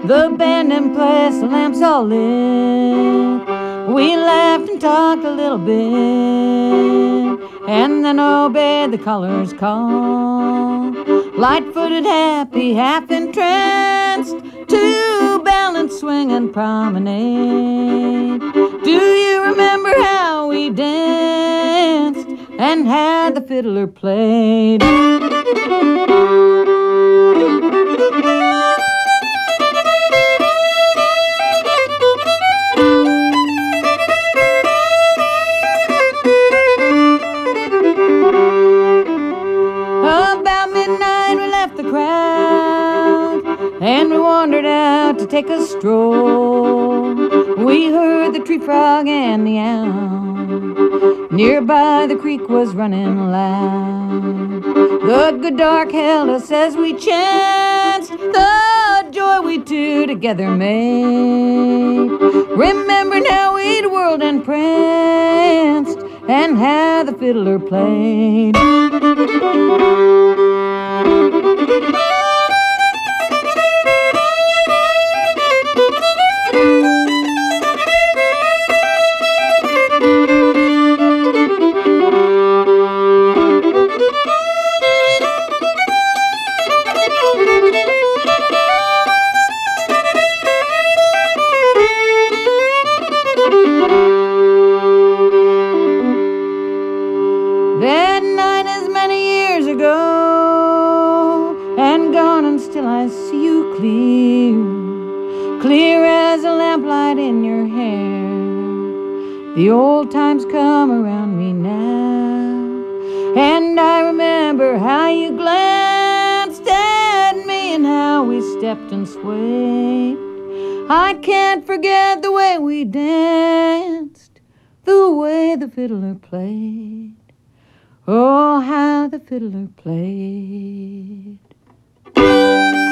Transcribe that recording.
The band in place, the lamps all lit. We laughed and talked a little bit, and then obeyed the caller's call. Light-footed, happy, half entranced, to balance, swing, and promenade. Do you remember how we danced and had the fiddler played? About midnight we left the crowd and we wandered out to take a stroll. We heard the tree frog and the owl. Nearby the creek was running loud. The good dark held us as we chanced the joy we two together made. Remembering how we'd whirled and pranced and how the fiddler played. That night is many years ago, and gone, and still I see you clear, clear as a lamplight in your hair. The old times come around me now, and I remember how you glanced at me and how we stepped and swayed. I can't forget the way we danced, the way the fiddler played. Oh, how the fiddler played.